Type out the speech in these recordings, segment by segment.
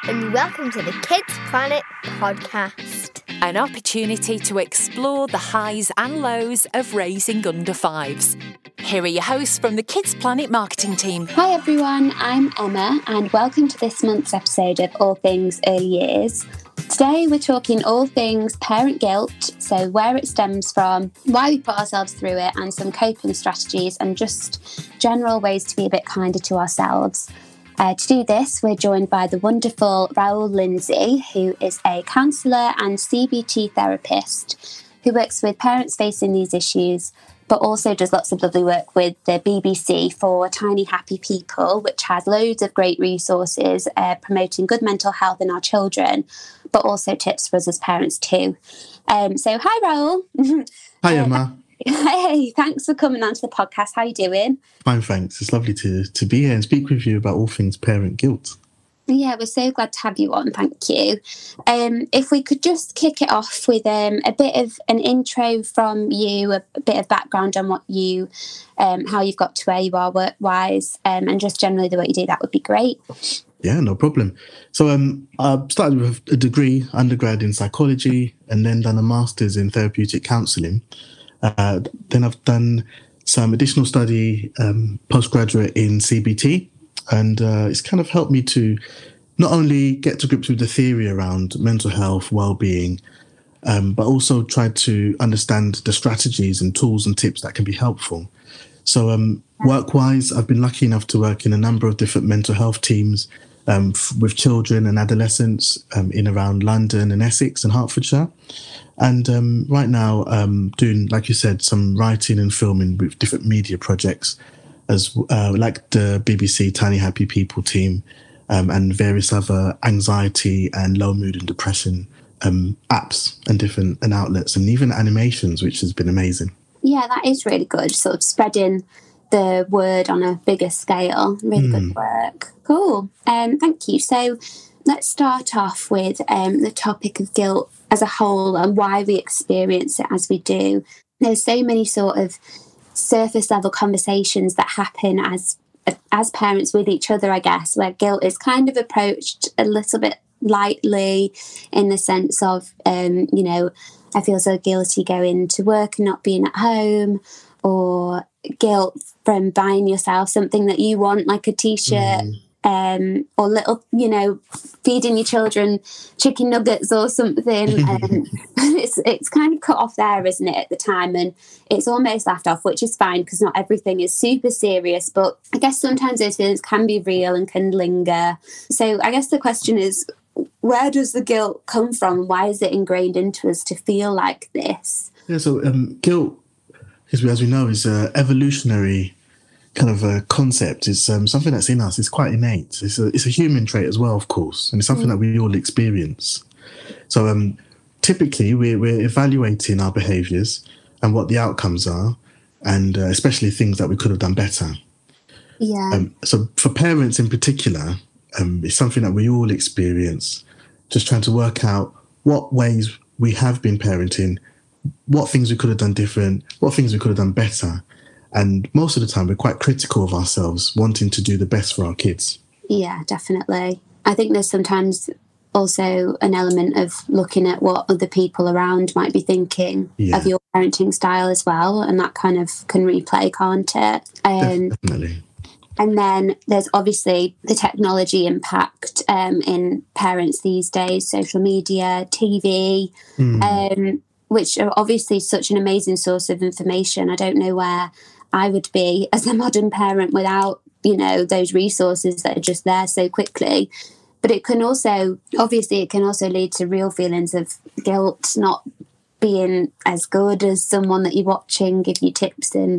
and welcome to the Kids Planet podcast. An opportunity to explore the highs and lows of raising under fives. Here are your hosts from the Kids Planet marketing team. Hi everyone, I'm Emma and welcome to this month's episode of All Things Early Years. Today we're talking all things parent guilt, so where it stems from, why we put ourselves through it, and some coping strategies and just general ways to be a bit kinder to ourselves. To do this, we're joined by the wonderful Raoul Lindsay, who is a counsellor and CBT therapist who works with parents facing these issues, but also does lots of lovely work with the BBC for Tiny Happy People, which has loads of great resources promoting good mental health in our children, but also tips for us as parents too. So hi, Raoul. Hi, Emma. Hey, thanks for coming onto the podcast. How are you doing? Fine, thanks. It's lovely to be here and speak with you about all things parent guilt. Yeah, we're so glad to have you on. Thank you. If we could just kick it off with a bit of an intro from you, a bit of background on what you, how you've got to where you are work-wise, and just generally the work you do, that would be great. Yeah, no problem. So I started with a degree, undergrad in psychology, and then done a master's in therapeutic counselling. Then I've done some additional study, postgraduate in CBT, and it's kind of helped me to not only get to grips with the theory around mental health, well-being, but also try to understand the strategies and tools and tips that can be helpful. So work-wise, I've been lucky enough to work in a number of different mental health teams with children and adolescents in around London and Essex and Hertfordshire. And right now, doing, like you said, some writing and filming with different media projects, as like the BBC Tiny Happy People team, and various other anxiety and low mood and depression apps and different outlets, and even animations, which has been amazing. Yeah, that is really good. Sort of spreading the word on a bigger scale. Really good work. Cool. Thank you. So let's start off with the topic of guilt as a whole and why we experience it as we do. There's so many sort of surface level conversations that happen as parents with each other, I guess, where guilt is kind of approached a little bit lightly in the sense of, I feel so guilty going to work and not being at home, or guilt from buying yourself something that you want, like a t-shirt, or little, feeding your children chicken nuggets or something. It's kind of cut off there, isn't it, at the time? And it's almost laughed off, which is fine because not everything is super serious. But I guess sometimes those feelings can be real and can linger. So I guess the question is, where does the guilt come from? Why is it ingrained into us to feel like this? Yeah, so guilt, as we know, is an evolutionary kind of a concept. It's something that's in us. It's quite innate. It's a human trait as well, of course, and it's something that we all experience. So typically we're evaluating our behaviours and what the outcomes are, and especially things that we could have done better. Yeah. So for parents in particular, it's something that we all experience, just trying to work out what ways we have been parenting, what things we could have done different, what things we could have done better. And most of the time, we're quite critical of ourselves, wanting to do the best for our kids. Yeah, definitely. I think there's sometimes also an element of looking at what other people around might be thinking of your parenting style as well. And that kind of can replay, can't it? Definitely. And then there's obviously the technology impact in parents these days, social media, TV, which are obviously such an amazing source of information. I don't know where I would be as a modern parent without, those resources that are just there so quickly. But it can also lead to real feelings of guilt, not being as good as someone that you're watching give you tips in,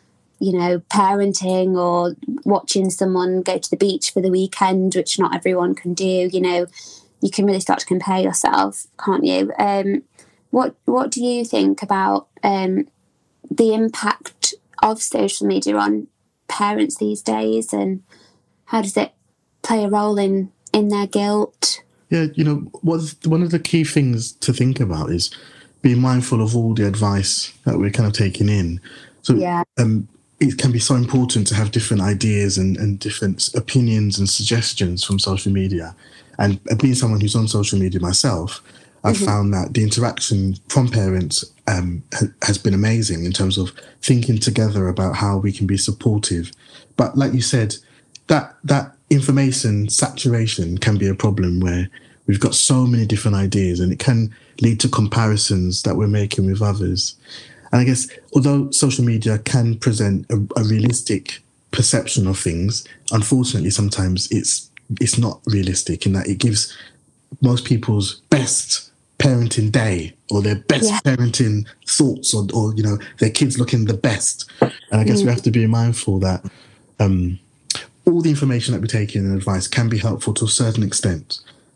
parenting, or watching someone go to the beach for the weekend, which not everyone can do. You can really start to compare yourself, can't you? What do you think about the impact of social media on parents these days, and how does it play a role in their guilt? Yeah, one of the key things to think about is being mindful of all the advice that we're kind of taking in. So it can be so important to have different ideas and different opinions and suggestions from social media. And being someone who's on social media myself, I've found that the interaction from parents has been amazing in terms of thinking together about how we can be supportive. But like you said, that information saturation can be a problem where we've got so many different ideas, and it can lead to comparisons that we're making with others. And I guess although social media can present a realistic perception of things, unfortunately, sometimes it's not realistic in that it gives most people's best parenting day or their best parenting thoughts or their kids looking the best. And I guess we have to be mindful that all the information that we take in and advice can be helpful to a certain extent.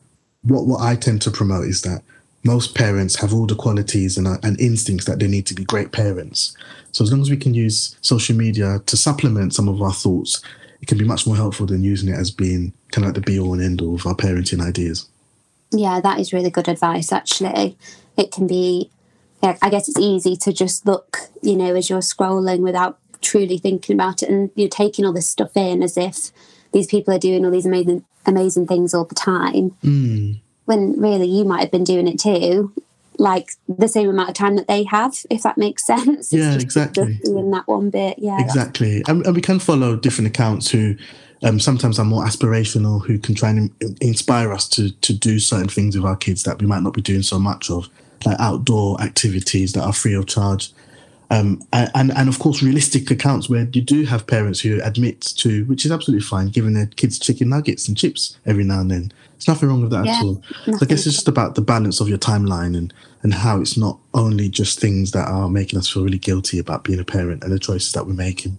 What I tend to promote is that most parents have all the qualities and instincts that they need to be great parents. So as long as we can use social media to supplement some of our thoughts, it can be much more helpful than using it as being kind of like the be-all and end-all of our parenting ideas. Yeah, that is really good advice, actually. It can be, I guess it's easy to just look, as you're scrolling without truly thinking about it, and you're taking all this stuff in as if these people are doing all these amazing things all the time. When really you might have been doing it too, like the same amount of time that they have, if that makes sense. Yeah, exactly. Doing that one bit, yeah. Exactly. And we can follow different accounts who sometimes are more aspirational, who can try and inspire us to do certain things with our kids that we might not be doing so much of, like outdoor activities that are free of charge. And of course, realistic accounts where you do have parents who admit to, which is absolutely fine, giving their kids chicken nuggets and chips every now and then. There's nothing wrong with that at all. So I guess it's just about the balance of your timeline and how it's not only just things that are making us feel really guilty about being a parent and the choices that we're making.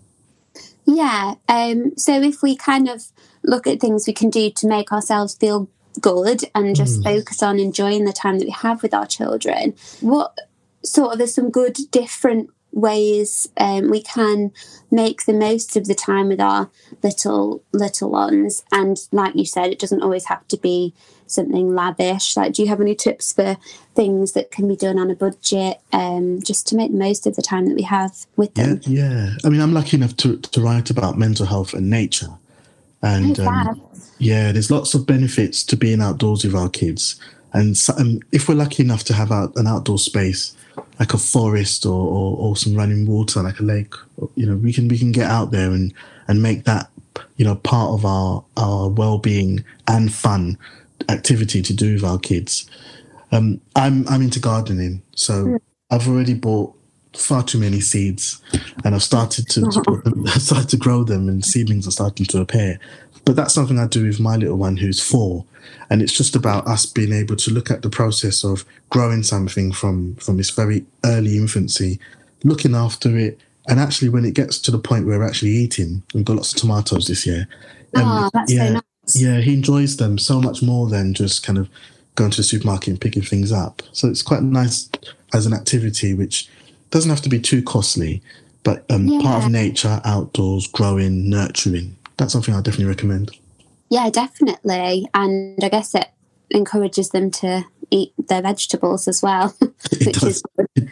Yeah. So if we kind of look at things we can do to make ourselves feel good and just focus on enjoying the time that we have with our children, what sort of are some good different ways we can make the most of the time with our little ones? And like you said, it doesn't always have to be something lavish. Like, do you have any tips for things that can be done on a budget, just to make the most of the time that we have with them? Yeah. I mean, I'm lucky enough to write about mental health and nature, and there's lots of benefits to being outdoors with our kids. And if we're lucky enough to have an outdoor space like a forest or some running water, like a lake, we can get out there and make that, part of our well-being and fun activity to do with our kids. I'm into gardening, so I've already bought far too many seeds, and I've started to grow them, and seedlings are starting to appear. But that's something I do with my little one who's 4. And it's just about us being able to look at the process of growing something from its very early infancy, looking after it. And actually, when it gets to the point where we're actually eating, we've got lots of tomatoes this year. That's so nice. Yeah, he enjoys them so much more than just kind of going to the supermarket and picking things up. So it's quite nice as an activity, which doesn't have to be too costly, but part of nature, outdoors, growing, nurturing. That's something I definitely recommend. Yeah, definitely. And I guess it encourages them to eat their vegetables as well, which is good.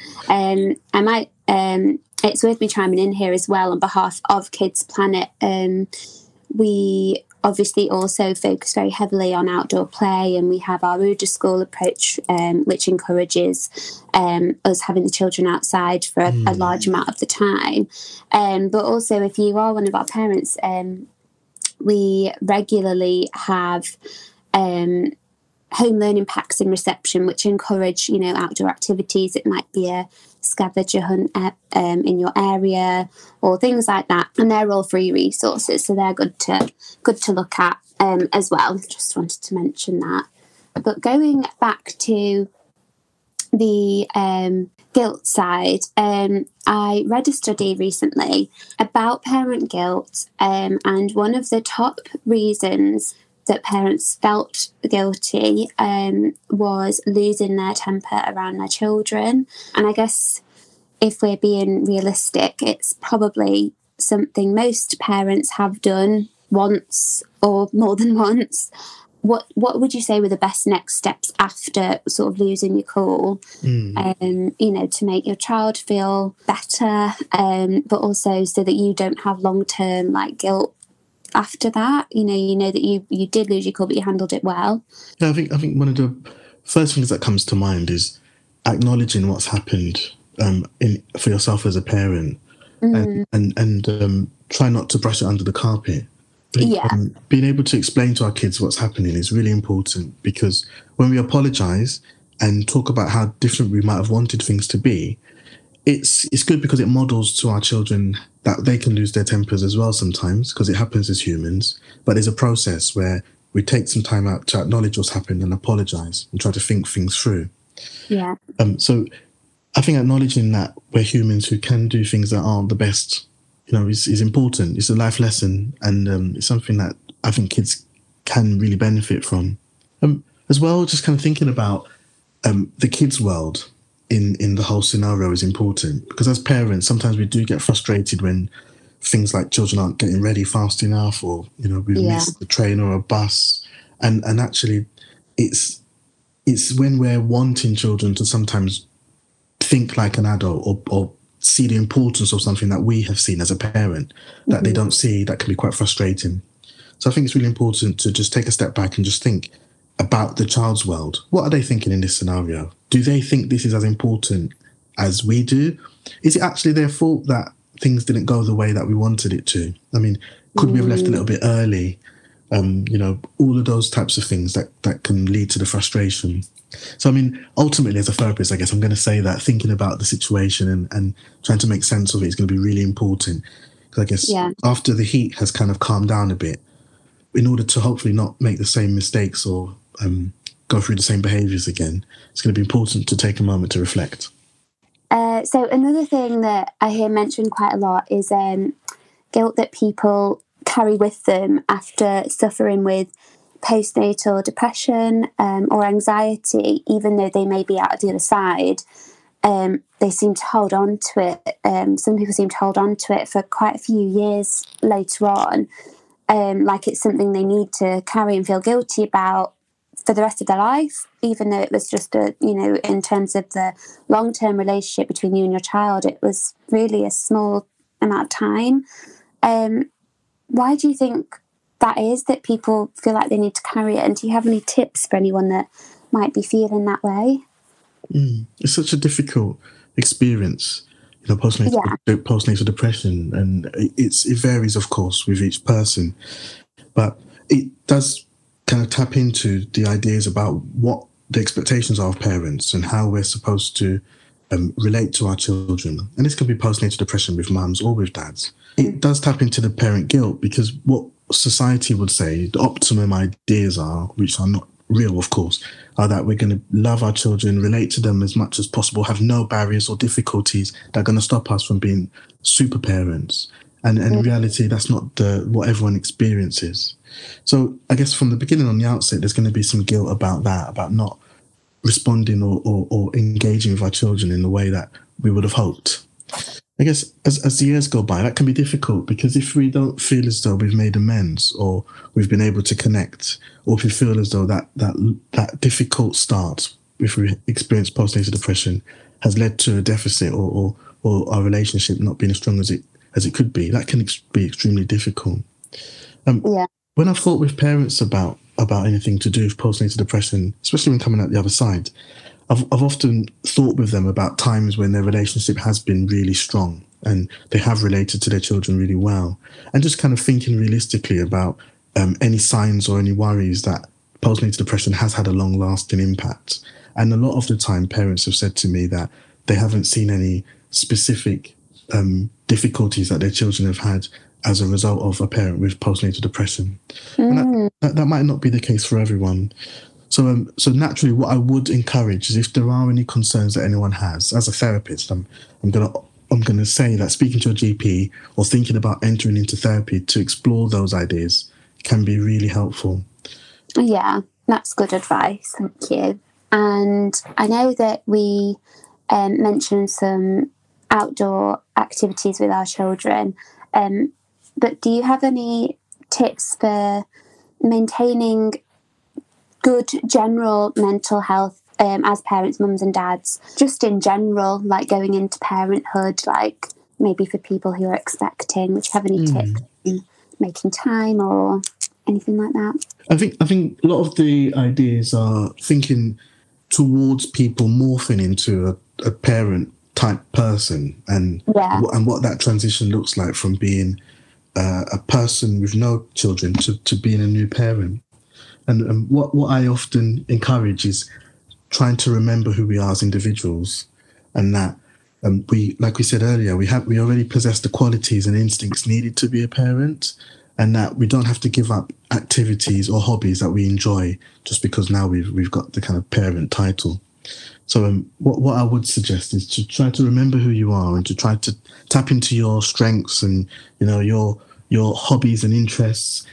It's worth me chiming in here as well on behalf of Kids Planet. We obviously also focus very heavily on outdoor play, and we have our Ruder School approach, which encourages us having the children outside for a large amount of the time. But also, if you are one of our parents, we regularly have home learning packs in reception, which encourage, outdoor activities. It might be a scavenger hunt in your area or things like that, and they're all free resources, so they're good to look at as well. Just wanted to mention that. But going back to the guilt side, I read a study recently about parent guilt, and one of the top reasons that parents felt guilty was losing their temper around their children. And I guess if we're being realistic, it's probably something most parents have done once or more than once. what would you say were the best next steps after sort of losing your cool, to make your child feel better, but also so that you don't have long-term like guilt after that? You know that you did lose your cool, but you handled it well. Yeah, I think one of the first things that comes to mind is acknowledging what's happened for yourself as a parent, and try not to brush it under the carpet. Being able to explain to our kids what's happening is really important, because when we apologise and talk about how different we might have wanted things to be, it's good because it models to our children that they can lose their tempers as well sometimes, because it happens as humans. But there's a process where we take some time out to acknowledge what's happened and apologise and try to think things through. Yeah. So I think acknowledging that we're humans who can do things that aren't the best, is important. It's a life lesson, and it's something that I think kids can really benefit from. As well, just kind of thinking about the kids' world in the whole scenario is important, because as parents, sometimes we do get frustrated when things like children aren't getting ready fast enough, or we've missed the train or a bus, and actually it's when we're wanting children to sometimes think like an adult or see the importance of something that we have seen as a parent that they don't see, that can be quite frustrating. So I think it's really important to just take a step back and just think about the child's world. What are they thinking in this scenario? Do they think this is as important as we do? Is it actually their fault that things didn't go the way that we wanted it to? I mean, could we have left a little bit early? All of those types of things that can lead to the frustration. So, I mean, ultimately, as a therapist, I guess I'm going to say that thinking about the situation and trying to make sense of it is going to be really important. Because I guess after the heat has kind of calmed down a bit, in order to hopefully not make the same mistakes or go through the same behaviours again, it's going to be important to take a moment to reflect. So another thing that I hear mentioned quite a lot is guilt that people carry with them after suffering with postnatal depression or anxiety, even though they may be out of the other side. They seem to hold on to it. Some people seem to hold on to it for quite a few years later on, like it's something they need to carry and feel guilty about for the rest of their life, even though it was just in terms of the long-term relationship between you and your child, it was really a small amount of time. Why do you think that is, that people feel like they need to carry it? And do you have any tips for anyone that might be feeling that way? It's such a difficult experience, postnatal depression, and it varies, of course, with each person. But it does kind of tap into the ideas about what the expectations are of parents and how we're supposed to relate to our children. And this can be postnatal depression with mums or with dads. It does tap into the parent guilt, because what society would say, the optimum ideas are, which are not real, of course, are that we're going to love our children, relate to them as much as possible, have no barriers or difficulties that are going to stop us from being super parents. And in reality, that's not what everyone experiences. So I guess from the beginning, on the outset, there's going to be some guilt about that, about not responding or engaging with our children in the way that we would have hoped. I guess as the years go by, that can be difficult, because if we don't feel as though we've made amends or we've been able to connect, or if we feel as though that difficult start, if we experience postnatal depression, has led to a deficit or our relationship not being as strong as it could be, that can be extremely difficult. When I've thought with parents about anything to do with postnatal depression, especially when coming out the other side, I've often thought with them about times when their relationship has been really strong and they have related to their children really well, and just kind of thinking realistically about any signs or any worries that postnatal depression has had a long-lasting impact. And a lot of the time, parents have said to me that they haven't seen any specific difficulties that their children have had as a result of a parent with postnatal depression. And that might not be the case for everyone. So naturally, what I would encourage is, if there are any concerns that anyone has, as a therapist, I'm gonna say that speaking to a GP or thinking about entering into therapy to explore those ideas can be really helpful. Yeah, that's good advice. Thank you. And I know that we mentioned some outdoor activities with our children, but do you have any tips for maintaining good general mental health as parents, mums and dads, just in general, like going into parenthood, like maybe for people who are expecting? Would you have any tips in making time or anything like that? I think a lot of the ideas are thinking towards people morphing into a parent type person, and what that transition looks like from being a person with no children to being a new parent. And what I often encourage is trying to remember who we are as individuals, and that we, like we said earlier, we already possess the qualities and instincts needed to be a parent, and that we don't have to give up activities or hobbies that we enjoy just because now we've got the kind of parent title. So what I would suggest is to try to remember who you are and to try to tap into your strengths and, you know, your hobbies and interests,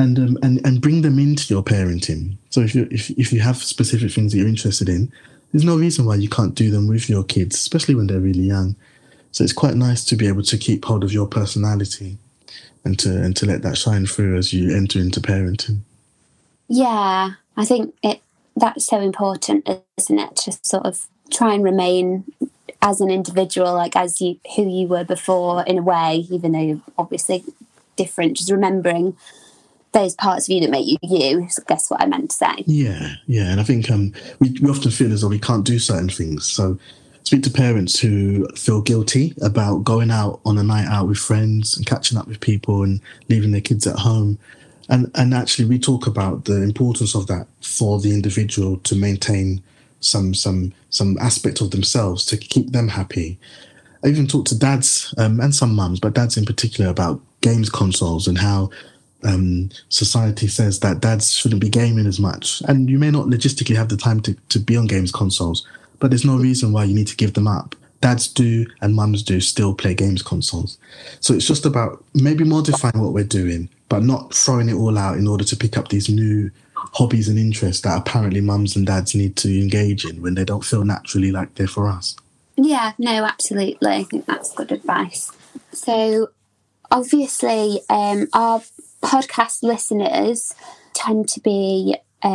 and bring them into your parenting. So if you have specific things that you're interested in, there's no reason why you can't do them with your kids, especially when they're really young. So it's quite nice to be able to keep hold of your personality and to let that shine through as you enter into parenting. Yeah, I think that's so important, isn't it? To sort of try and remain as an individual, like who you were before, in a way, even though you're obviously different. Just remembering those parts of you that make you you. I guess what I meant to say. Yeah, and I think we often feel as though we can't do certain things. So speak to parents who feel guilty about going out on a night out with friends and catching up with people and leaving their kids at home. And actually, we talk about the importance of that for the individual to maintain some aspect of themselves to keep them happy. I even talk to dads and some mums, but dads in particular, about games consoles and how society says that dads shouldn't be gaming as much. And you may not logistically have the time to be on games consoles, but there's no reason why you need to give them up. Dads do and mums do still play games consoles. So it's just about maybe modifying what we're doing, but not throwing it all out in order to pick up these new hobbies and interests that apparently mums and dads need to engage in when they don't feel naturally like they're for us. Yeah, no, absolutely. I think that's good advice. So obviously our podcast listeners tend to be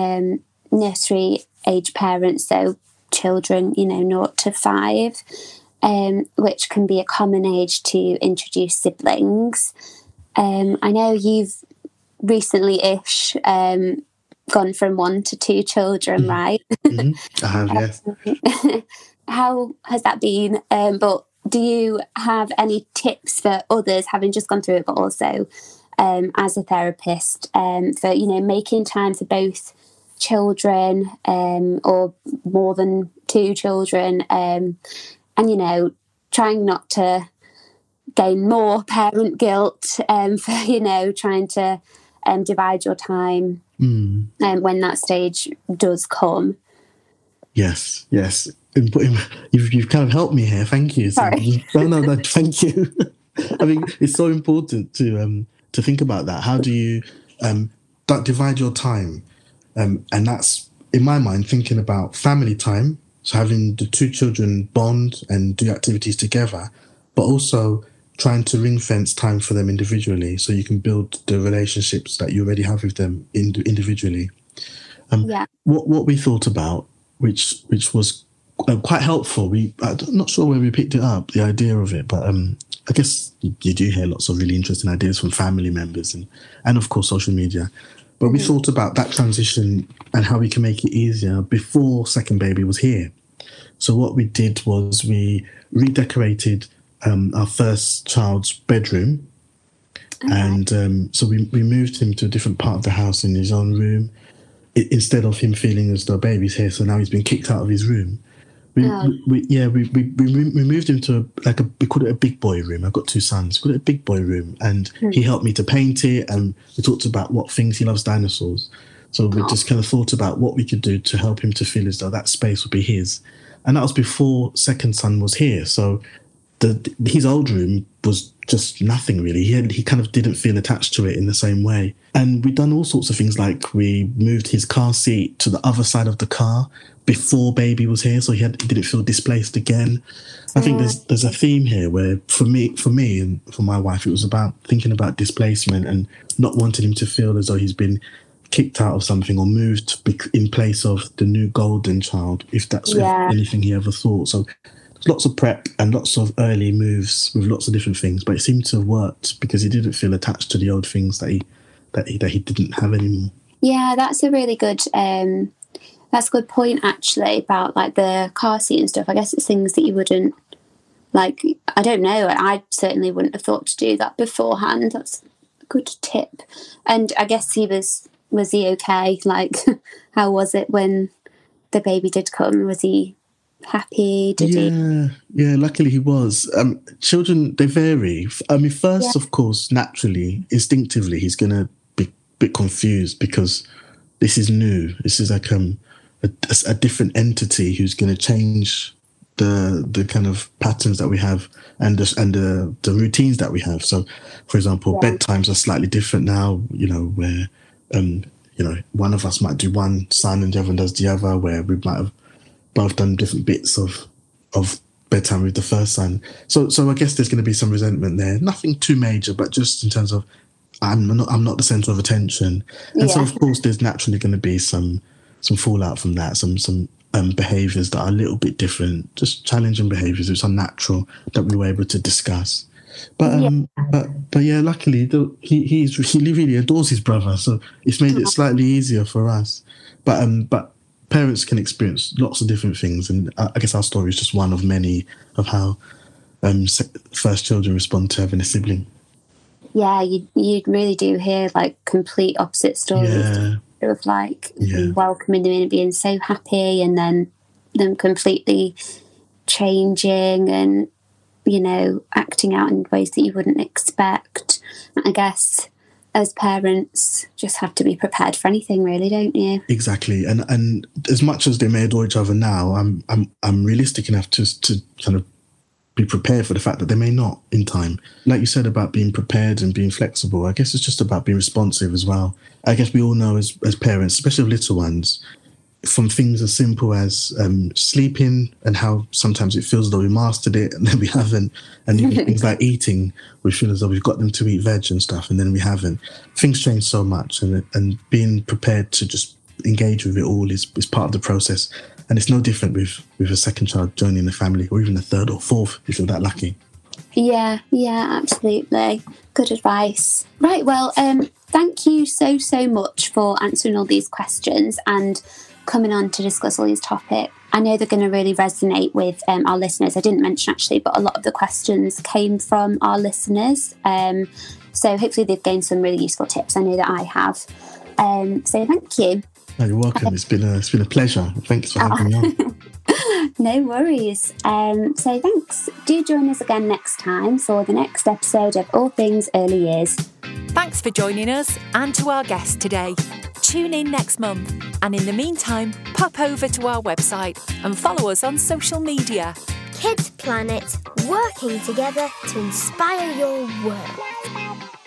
nursery age parents, so children, 0 to 5, which can be a common age to introduce siblings. I know you've recently-ish gone from 1 to 2 children, right? I have, yes. How has that been? But do you have any tips for others, having just gone through it, but also as a therapist, for, making time for both children or more than 2 children, and, trying not to gain more parent guilt for, trying to divide your time when that stage does come? Yes. You've kind of helped me here. Thank you. Sorry. No, thank you. I mean, it's so important to think about that. How do you divide your time? And that's, in my mind, thinking about family time, so having the 2 children bond and do activities together, but also trying to ring fence time for them individually so you can build the relationships that you already have with them individually. What we thought about, which was quite helpful. I'm not sure where we picked it up, the idea of it, but I guess you do hear lots of really interesting ideas from family members and of course social media. But we thought about that transition and how we can make it easier before second baby was here. So what we did was we redecorated our first child's bedroom. Okay. And so we moved him to a different part of the house in his own room, instead of him feeling as though baby's here. So now he's been kicked out of his room. We moved him to we called it a big boy room. I've got 2 sons. We called it a big boy room, and he helped me to paint it. And we talked about what things he loves dinosaurs. So we just kind of thought about what we could do to help him to feel as though that space would be his. And that was before second son was here. So his old room was just nothing really. He kind of didn't feel attached to it in the same way. And we'd done all sorts of things, like we moved his car seat to the other side of the car before baby was here, so he didn't feel displaced again. I think there's a theme here where for me and for my wife, it was about thinking about displacement and not wanting him to feel as though he's been kicked out of something or moved in place of the new golden child, if that's anything he ever thought. So there's lots of prep and lots of early moves with lots of different things, but it seemed to have worked because he didn't feel attached to the old things that he didn't have anymore. Yeah, that's a really good that's a good point actually about like the car seat and stuff. I guess it's things that you wouldn't like. I don't know. I certainly wouldn't have thought to do that beforehand. That's a good tip. And I guess was he okay? Like, how was it when the baby did come? Was he happy? Yeah, luckily he was. Children, they vary. I mean, first, of course, naturally, instinctively, he's going to be a bit confused because this is new. This is like a different entity who's going to change the kind of patterns that we have and the routines that we have. So, for example, bedtimes are slightly different now, where, one of us might do one son and the other does the other, where we might have both done different bits of bedtime with the first son. So I guess there's going to be some resentment there. Nothing too major, but just in terms of I'm not the centre of attention. And so, of course, there's naturally going to be some fallout from that, some behaviours that are a little bit different, just challenging behaviours. It's unnatural that we were able to discuss. But luckily he really adores his brother, so it's made it slightly easier for us. But parents can experience lots of different things, and I guess our story is just one of many of how first children respond to having a sibling. Yeah, you really do hear like complete opposite stories of like welcoming them in and being so happy, and then them completely changing and acting out in ways that you wouldn't expect. I guess as parents just have to be prepared for anything, really, don't you? Exactly. And as much as they may adore each other now, I'm realistic enough to kind of be prepared for the fact that they may not in time. Like you said about being prepared and being flexible, I guess it's just about being responsive as well. I guess we all know as parents, especially of little ones, from things as simple as sleeping and how sometimes it feels as though we mastered it and then we haven't. And even things like eating, we feel as though we've got them to eat veg and stuff and then we haven't. Things change so much, and being prepared to just engage with it all is part of the process. And it's no different with a second child joining the family, or even a third or fourth if you're that lucky. Yeah, absolutely. Good advice. Right, well, thank you so much for answering all these questions and coming on to discuss all these topics. I know they're going to really resonate with our listeners. I didn't mention actually, but a lot of the questions came from our listeners. So hopefully they've gained some really useful tips. I know that I have. So thank you. Oh, you're welcome. It's been a pleasure. Thanks for having me on. No worries. So thanks. Do join us again next time for the next episode of All Things Early Years. Thanks for joining us and to our guest today. Tune in next month, and in the meantime, pop over to our website and follow us on social media. Kids Planet, working together to inspire your world.